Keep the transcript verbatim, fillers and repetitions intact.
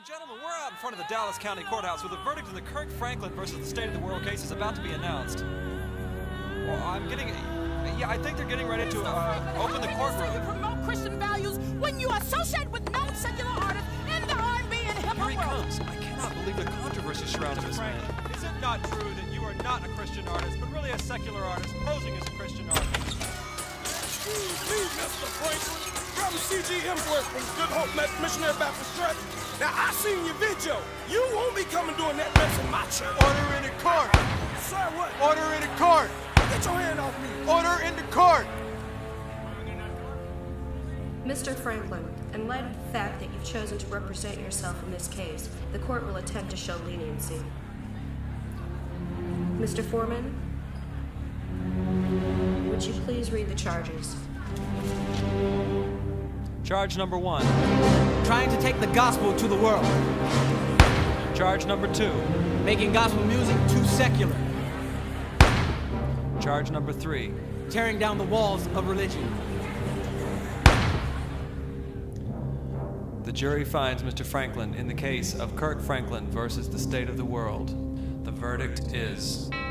and gentlemen, we're out in front of the Dallas County Courthouse where the verdict in the Kirk Franklin versus the State of the World case is about to be announced. Well, I'm getting... Yeah, I think they're getting ready to uh, open the courtroom. You promote Christian values when you associate with non-secular artists in the R and B and hip-hop world. Here he comes. I cannot believe the controversy surrounding this man. Is it not true that you are not a Christian artist, but really a secular artist posing as a Christian artist? Excuse me, Mister Franklin. I'm C G Hemsworth from Good Hope Missionary Baptist Church. Now, I seen your video. You won't be coming doing that mess in my church. Order in the court. Sir, what? Order in the court. Get your hand off me. Order in the court. Mister Franklin, in light of the fact that you've chosen to represent yourself in this case, the court will attempt to show leniency. Mister Foreman, would you please read the charges? Charge number one. Trying to take the gospel to the world. Charge number two. Making gospel music too secular. Charge number three. Tearing down the walls of religion. The jury finds Mister Franklin in the case of Kirk Franklin versus the State of the World. The verdict is...